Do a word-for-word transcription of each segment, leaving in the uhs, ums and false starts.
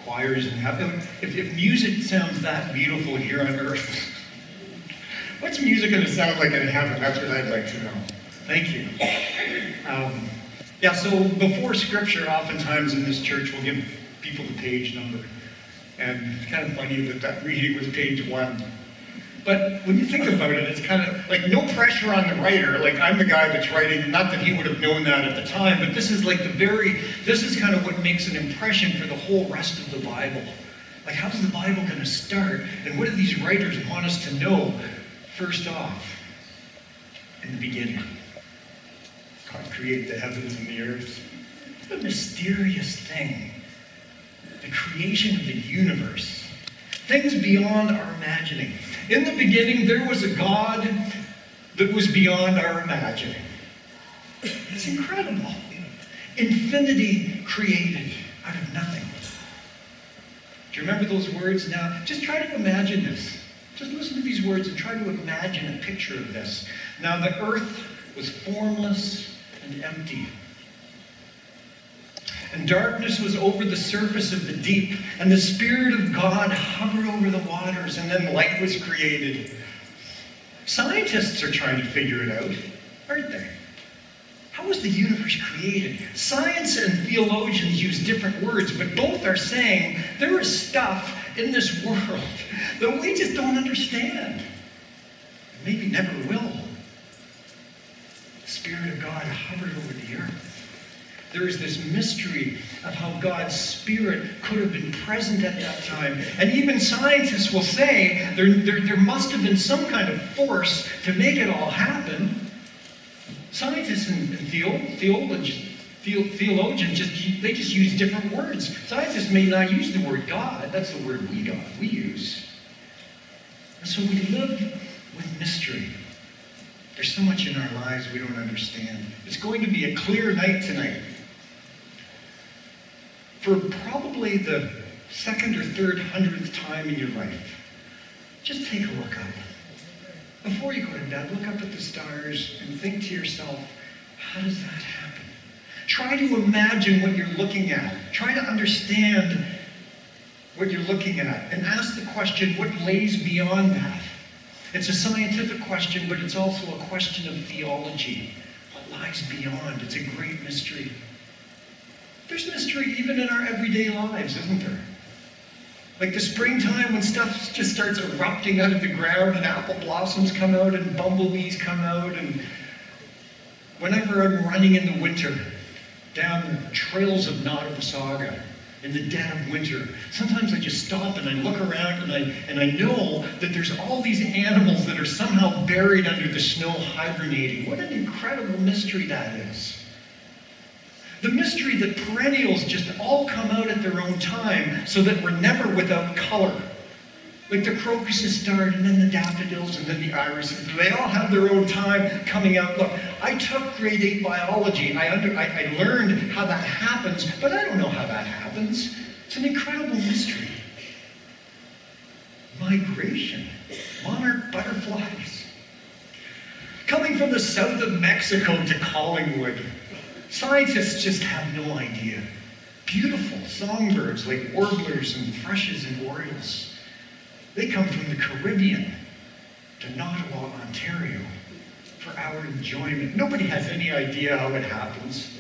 choirs in heaven. If, if music sounds that beautiful here on earth, what's music going to sound like in heaven? That's what I'd like to know. Thank you. Um, yeah, so before scripture, oftentimes in this church, we'll give people the page number. And it's kind of funny that that reading was page one. But when you think about it, it's kind of like no pressure on the writer. Like, I'm the guy that's writing, not that he would have known that at the time, but this is like the very, this is kind of what makes an impression for the whole rest of the Bible. Like, how's the Bible going to start? And what do these writers want us to know? First off, in the beginning, God created the heavens and the earth. What a mysterious thing. The creation of the universe. Things beyond our imagining. In the beginning, there was a God that was beyond our imagining. It's incredible. Infinity created out of nothing. Do you remember those words now? Just try to imagine this. Just listen to these words and try to imagine a picture of this. Now the earth was formless and empty. And darkness was over the surface of the deep, and the Spirit of God hovered over the waters, and then light was created. Scientists are trying to figure it out, aren't they? How was the universe created? Science and theologians use different words, but both are saying there is stuff in this world that we just don't understand. Maybe never will. The Spirit of God hovered over the earth. There is this mystery of how God's Spirit could have been present at that time. And even scientists will say there, there, there must have been some kind of force to make it all happen. Scientists and, and theo, theologians, theo, theologians, just, they just use different words. Scientists may not use the word God. That's the word we, God, we use. And so we live with mystery. There's so much in our lives we don't understand. It's going to be a clear night tonight. For probably the second or third hundredth time in your life, just take a look up. Before you go to bed, look up at the stars and think to yourself, how does that happen? Try to imagine what you're looking at. Try to understand what you're looking at. And ask the question, what lays beyond that? It's a scientific question, but it's also a question of theology. What lies beyond? It's a great mystery. There's mystery even in our everyday lives, isn't there? Like the springtime when stuff just starts erupting out of the ground and apple blossoms come out and bumblebees come out, and whenever I'm running in the winter down the trails of Nottawasaga in the dead of winter, sometimes I just stop and I look around and I and I know that there's all these animals that are somehow buried under the snow hibernating. What an incredible mystery that is. The mystery that perennials just all come out at their own time so that we're never without color. Like the crocuses start, and then the daffodils, and then the irises. They all have their own time coming out. Look, I took grade eight biology. I, under, I, I learned how that happens, but I don't know how that happens. It's an incredible mystery. Migration. Monarch butterflies. Coming from the south of Mexico to Collingwood. Scientists just have no idea. Beautiful songbirds like warblers and thrushes and orioles. They come from the Caribbean to Nottawa, Ontario for our enjoyment. Nobody has any idea how it happens.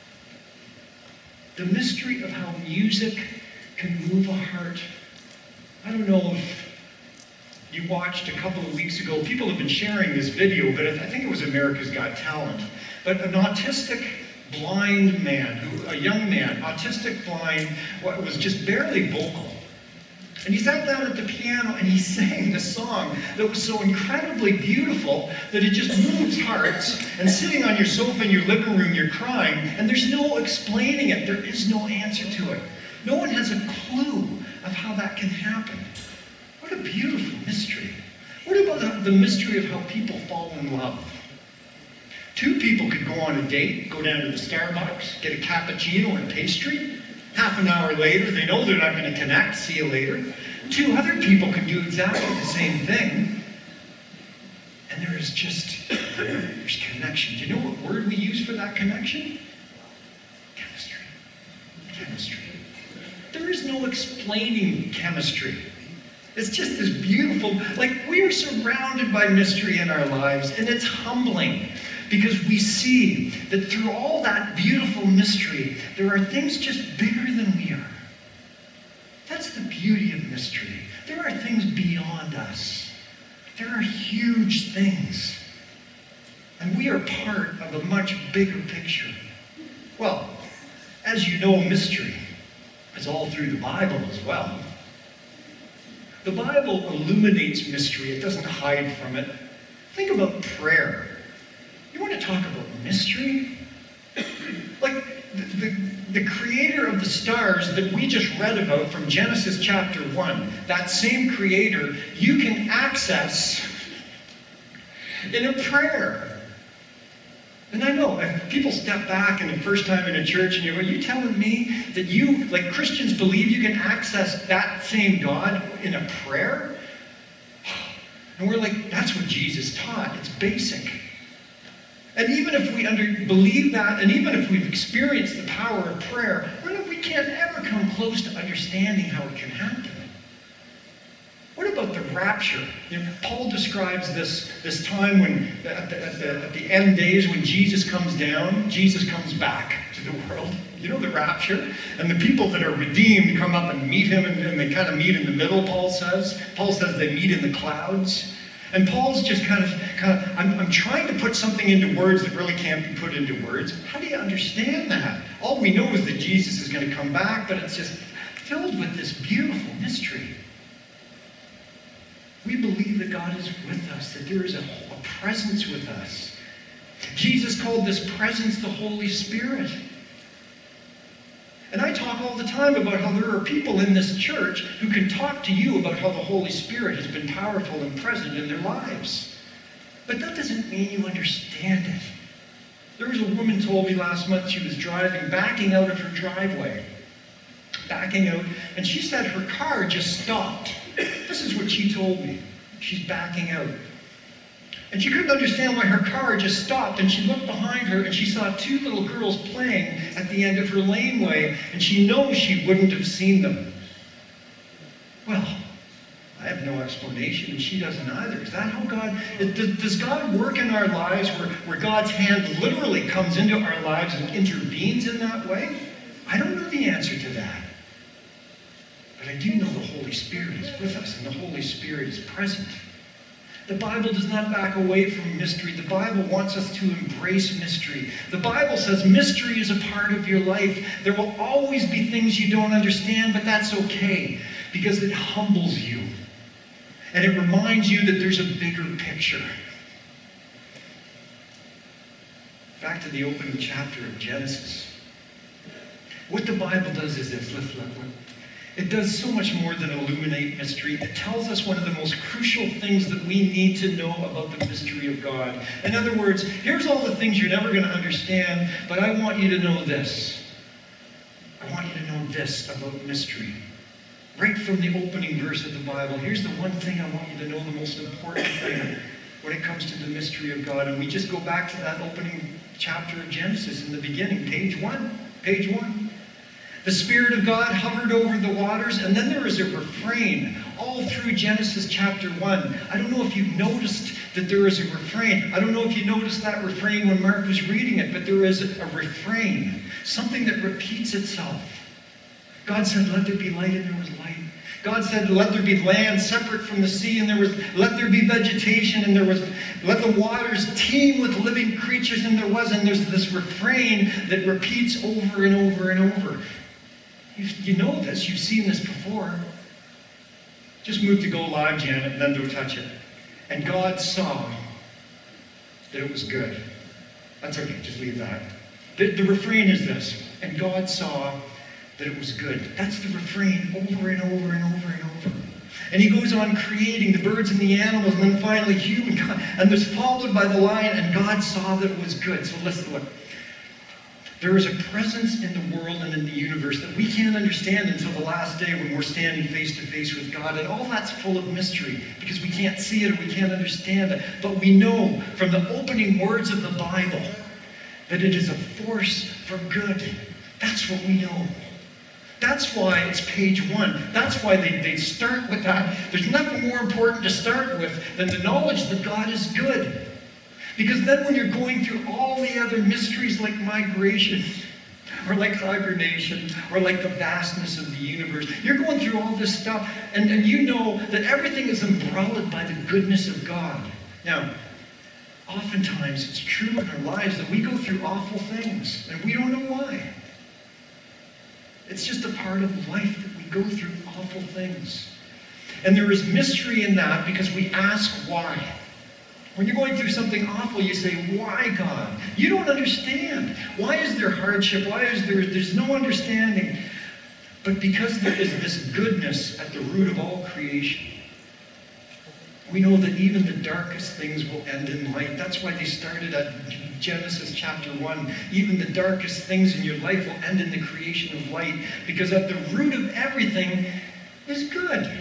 The mystery of how music can move a heart. I don't know if you watched a couple of weeks ago, people have been sharing this video, but I think it was America's Got Talent. But an autistic blind man, who, a young man, autistic blind, was just barely vocal. And he sat down at the piano and he sang this song that was so incredibly beautiful that it just moves hearts. And sitting on your sofa in your living room, you're crying, and there's no explaining it. There is no answer to it. No one has a clue of how that can happen. What a beautiful mystery. What about the, the mystery of how people fall in love? Two people could go on a date, go down to the Starbucks, get a cappuccino and pastry. Half an hour later, they know they're not going to connect. See you later. Two other people can do exactly the same thing. And there is just, there's connection. Do you know what word we use for that connection? Chemistry. Chemistry. There is is no explaining chemistry. It's just this beautiful, like we are surrounded by mystery in our lives, and it's humbling because we see that through all that beautiful mystery, there are things just bigger than we are. That's the beauty of mystery. There are things beyond us. There are huge things. And we are part of a much bigger picture. Well, as you know, mystery is all through the Bible as well. The Bible illuminates mystery. It doesn't hide from it. Think about prayer. You want to talk about mystery? Like the, the, the creator of the stars that we just read about from Genesis chapter one, that same creator, you can access in a prayer. And I know, if people step back in the first time in a church and you go, are you telling me that you, like Christians, believe you can access that same God in a prayer? And we're like, that's what Jesus taught. It's basic. And even if we under, believe that, and even if we've experienced the power of prayer, we can't ever come close to understanding how it can happen. What about the rapture? You know, Paul describes this, this time when, at the, at, the, at the end days, when Jesus comes down, Jesus comes back to the world. You know the rapture? And the people that are redeemed come up and meet him, and, and they kind of meet in the middle, Paul says. Paul says they meet in the clouds. And Paul's just kind of, kind of I'm, I'm trying to put something into words that really can't be put into words. How do you understand that? All we know is that Jesus is going to come back, but it's just filled with this beautiful mystery. We believe that God is with us, that there is a, a presence with us. Jesus called this presence the Holy Spirit. And I talk all the time about how there are people in this church who can talk to you about how the Holy Spirit has been powerful and present in their lives. But that doesn't mean you understand it. There was a woman told me last month she was driving, backing out of her driveway. Backing out, and she said her car just stopped. This is what she told me. She's backing out. And she couldn't understand why her car just stopped, and she looked behind her and she saw two little girls playing at the end of her laneway, and she knows she wouldn't have seen them. Well, I have no explanation, and she doesn't either. Is that how God, does God work in our lives where, where God's hand literally comes into our lives and intervenes in that way? I don't know the answer to that. But I do know the Holy Spirit is with us, and the Holy Spirit is present. The Bible does not back away from mystery. The Bible wants us to embrace mystery. The Bible says mystery is a part of your life. There will always be things you don't understand, but that's okay, because it humbles you. And it reminds you that there's a bigger picture. Back to the opening chapter of Genesis. What the Bible does is this. Look, look, look. It does so much more than illuminate mystery. It tells us one of the most crucial things that we need to know about the mystery of God. In other words, here's all the things you're never going to understand, but I want you to know this. I want you to know this about mystery. Right from the opening verse of the Bible, here's the one thing I want you to know, the most important thing when it comes to the mystery of God. And we just go back to that opening chapter of Genesis in the beginning, page one. Page one. The Spirit of God hovered over the waters, and then there is a refrain all through Genesis chapter one. I don't know if you've noticed that there is a refrain. I don't know if you noticed that refrain when Mark was reading it, but there is a refrain, something that repeats itself. God said, let there be light, and there was light. God said, let there be land separate from the sea, and there was, let there be vegetation, and there was, let the waters teem with living creatures, and there was, and there's this refrain that repeats over and over and over. You, you know this, you've seen this before. Just move to go live, Janet, and then don't touch it. And God saw that it was good. That's okay, just leave that. The, the refrain is this, and God saw that it was good. That's the refrain over and over and over and over. And he goes on creating the birds and the animals, and then finally humankind, and this followed by the lion, and God saw that it was good. So listen, look. There is a presence in the world and in the universe that we can't understand until the last day when we're standing face to face with God. And all that's full of mystery because we can't see it or we can't understand it. But we know from the opening words of the Bible that it is a force for good. That's what we know. That's why it's page one. That's why they, they start with that. There's nothing more important to start with than the knowledge that God is good. Because then when you're going through all the other mysteries like migration, or like hibernation, or like the vastness of the universe, you're going through all this stuff, and, and you know that everything is umbrellaed by the goodness of God. Now, oftentimes it's true in our lives that we go through awful things, and we don't know why. It's just a part of life that we go through awful things. And there is mystery in that because we ask why. When you're going through something awful, you say, why, God? You don't understand. Why is there hardship? Why is there, there's no understanding? But because there is this goodness at the root of all creation, we know that even the darkest things will end in light. That's why they started at Genesis chapter one. Even the darkest things in your life will end in the creation of light, because at the root of everything is good.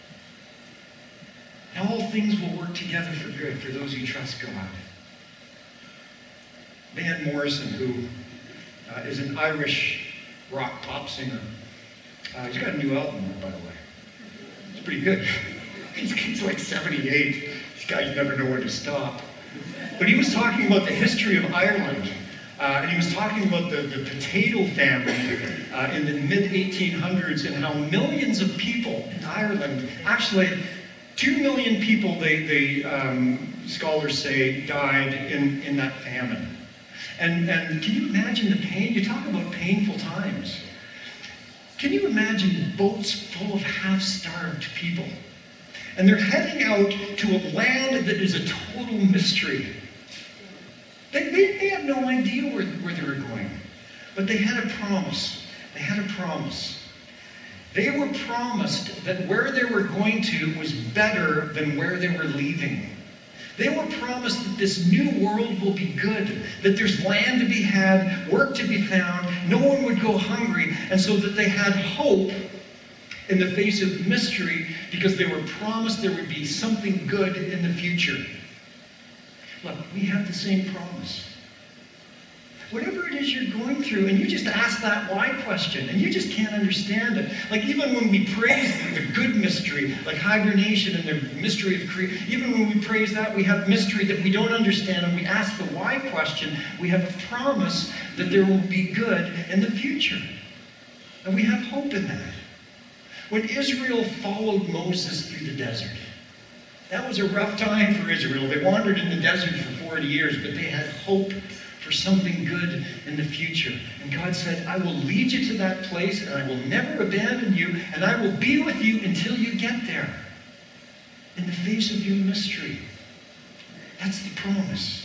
And all things will work together for good for those who trust God. Van Morrison, who uh, is an Irish rock pop singer, uh, he's got a new album out, by the way. It's pretty good. He's, he's like seventy-eight. These guys never know where to stop. But he was talking about the history of Ireland. Uh, and he was talking about the, the potato famine uh, in the mid eighteen hundreds and how millions of people in Ireland, actually two million people, they, they um, scholars say, died in, in that famine. And, and can you imagine the pain? You talk about painful times. Can you imagine boats full of half-starved people? And they're heading out to a land that is a total mystery. They, they, they had no idea where, where they were going. But they had a promise. They had a promise. They were promised that where they were going to was better than where they were leaving. They were promised that this new world will be good, that there's land to be had, work to be found, no one would go hungry, and so that they had hope in the face of mystery, because they were promised there would be something good in the future. Look, we have the same promise. Whatever it is you're going through, and you just ask that why question, and you just can't understand it. Like even when we praise the good mystery, like hibernation and the mystery of creation, even when we praise that, we have mystery that we don't understand, and we ask the why question, we have a promise that there will be good in the future. And we have hope in that. When Israel followed Moses through the desert, that was a rough time for Israel. They wandered in the desert for forty years, but they had hope for something good in the future. And God said, I will lead you to that place, and I will never abandon you, and I will be with you until you get there. In the face of your mystery. That's the promise.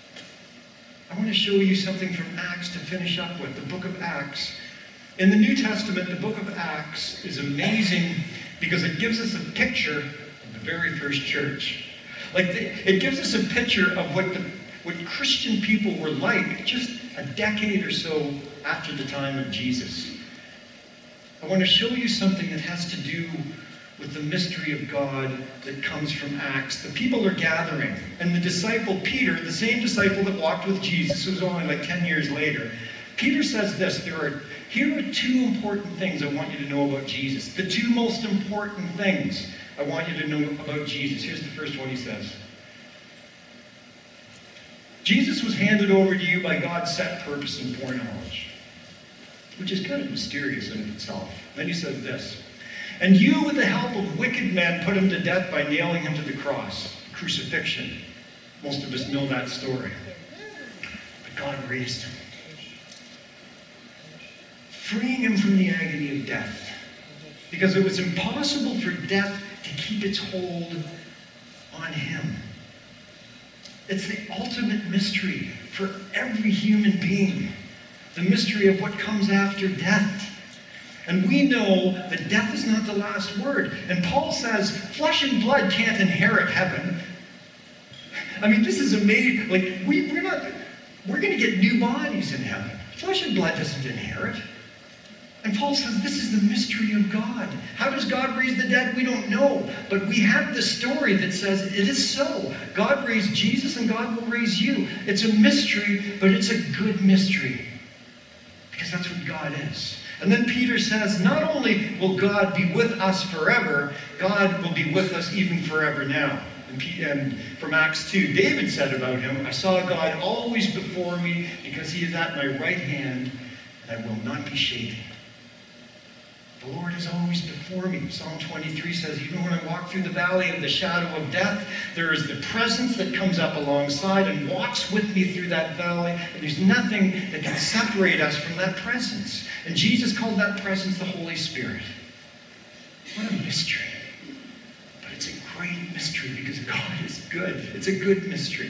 I want to show you something from Acts to finish up with, the book of Acts. In the New Testament, the book of Acts is amazing because it gives us a picture of the very first church. Like the, it gives us a picture of what the what Christian people were like just a decade or so after the time of Jesus. I want to show you something that has to do with the mystery of God that comes from Acts. The people are gathering, and the disciple Peter, the same disciple that walked with Jesus, who was only like ten years later, Peter says this, there are, here are two important things I want you to know about Jesus. The two most important things I want you to know about Jesus. Here's the first one he says. Jesus was handed over to you by God's set purpose and foreknowledge, which is kind of mysterious in itself. Then he says this, and you, with the help of wicked men, put him to death by nailing him to the cross, crucifixion. Most of us know that story. But God raised him, freeing him from the agony of death, because it was impossible for death to keep its hold on him. It's the ultimate mystery for every human being. The mystery of what comes after death. And we know that death is not the last word. And Paul says, flesh and blood can't inherit heaven. I mean, this is amazing. Like, we, we're not, we're going to get new bodies in heaven. Flesh and blood doesn't inherit. And Paul says this is the mystery of God. How does God raise the dead? We don't know. But we have the story that says it is so. God raised Jesus and God will raise you. It's a mystery, but it's a good mystery. Because that's what God is. And then Peter says, not only will God be with us forever, God will be with us even forever now. And from Acts two, David said about him, I saw God always before me because he is at my right hand, and I will not be shaken. The Lord is always before me. Psalm twenty-three says, even when I walk through the valley of the shadow of death, there is the presence that comes up alongside and walks with me through that valley. And there's nothing that can separate us from that presence. And Jesus called that presence the Holy Spirit. What a mystery. But it's a great mystery because God is good. It's a good mystery.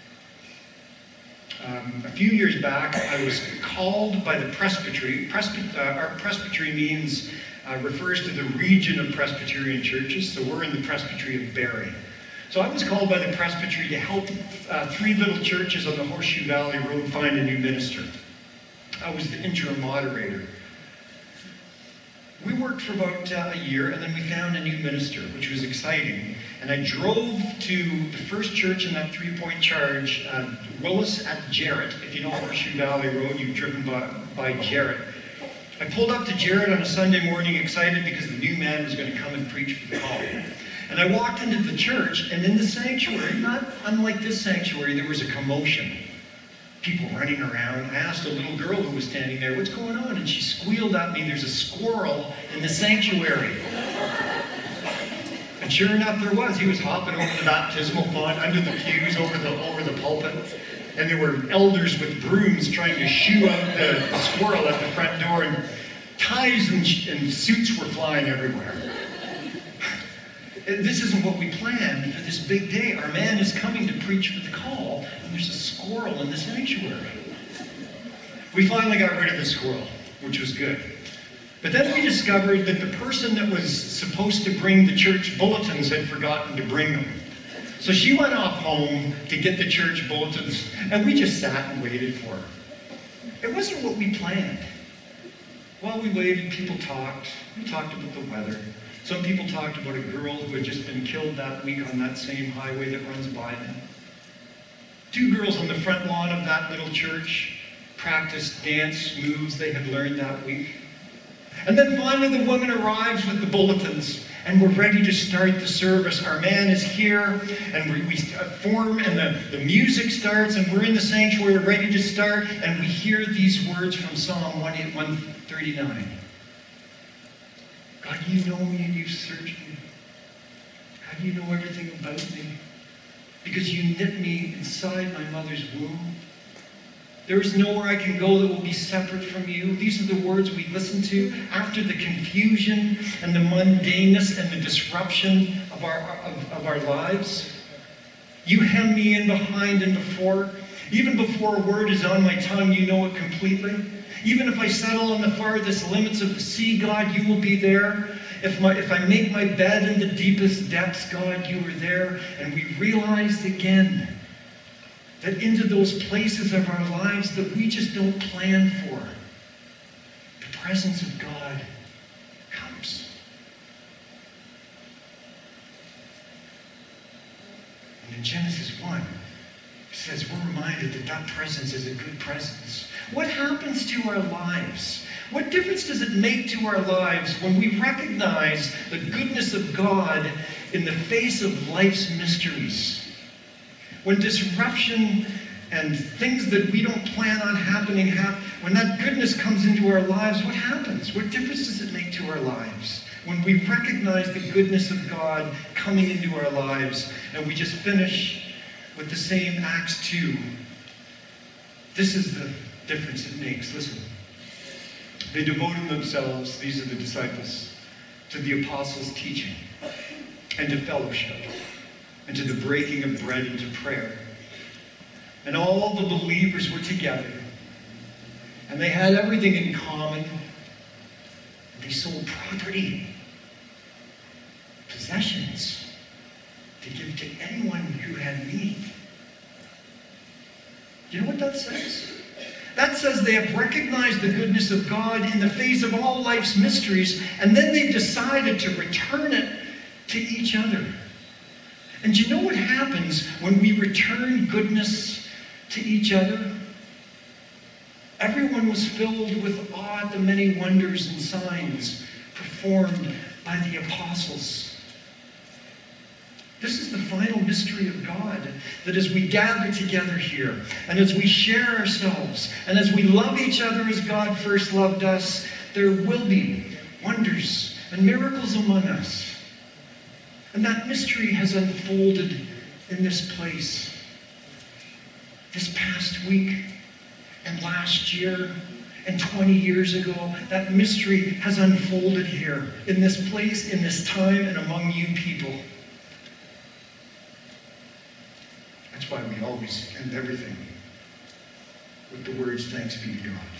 Um, a few years back, I was called by the presbytery. Presby- uh, our presbytery means, uh, refers to the region of Presbyterian churches, so we're in the presbytery of Barrie. So I was called by the presbytery to help uh, three little churches on the Horseshoe Valley Road find a new minister. I was the interim moderator. We worked for about uh, a year, and then we found a new minister, which was exciting. And I drove to the first church in that three-point charge, uh, Willis at Jarrett. If you know Horseshoe Valley Road, you've driven by, by Jarrett. I pulled up to Jarrett on a Sunday morning excited because the new man was going to come and preach for the call. And I walked into the church, and in the sanctuary, not unlike this sanctuary, there was a commotion. People running around. I asked a little girl who was standing there, what's going on? And she squealed at me, there's a squirrel in the sanctuary. And sure enough, there was. He was hopping over the baptismal font, under the pews, over the over the pulpit. And there were elders with brooms trying to shoo out the, the squirrel at the front door. And ties and, and suits were flying everywhere. This isn't what we planned for this big day. Our man is coming to preach for the call, and there's a squirrel in the sanctuary. We finally got rid of the squirrel, which was good. But then we discovered that the person that was supposed to bring the church bulletins had forgotten to bring them. So she went off home to get the church bulletins, and we just sat and waited for her. It wasn't what we planned. While we waited, people talked. We talked about the weather. Some people talked about a girl who had just been killed that week on that same highway that runs by them. Two girls on the front lawn of that little church practiced dance moves they had learned that week. And then finally the woman arrives with the bulletins, and we're ready to start the service. Our man is here, and we, we form, and the, the music starts, and we're in the sanctuary ready to start, and we hear these words from Psalm one thirty-nine. God, you know me and you searched me. God, you know everything about me. Because you knit me inside my mother's womb. There is nowhere I can go that will be separate from you. These are the words we listen to after the confusion and the mundaneness and the disruption of our, of, of our lives. You hem me in behind and before. Even before a word is on my tongue, you know it completely. Even if I settle on the farthest limits of the sea, God, you will be there. If, my, if I make my bed in the deepest depths, God, you are there. And we realized again that into those places of our lives that we just don't plan for, the presence of God comes. And in Genesis one, it says we're reminded that that presence is a good presence. What happens to our lives? What difference does it make to our lives when we recognize the goodness of God in the face of life's mysteries? When disruption and things that we don't plan on happening, hap- when that goodness comes into our lives, what happens? What difference does it make to our lives? When we recognize the goodness of God coming into our lives, and we just finish with the same Acts two. This is the difference it makes. Listen. They devoted themselves, these are the disciples, to the apostles' teaching and to fellowship and to the breaking of bread and to prayer. And all the believers were together, and they had everything in common. They sold property, possessions, to give to anyone who had need. You know what that says? That says they have recognized the goodness of God in the face of all life's mysteries, and then they've decided to return it to each other. And you know what happens when we return goodness to each other? Everyone was filled with awe at the many wonders and signs performed by the apostles. This is the final mystery of God, that as we gather together here, and as we share ourselves, and as we love each other as God first loved us, there will be wonders and miracles among us. And that mystery has unfolded in this place. This past week, and last year, and twenty years ago, that mystery has unfolded here, in this place, in this time, and among you people. That's why we always end everything with the words, thanks be to God.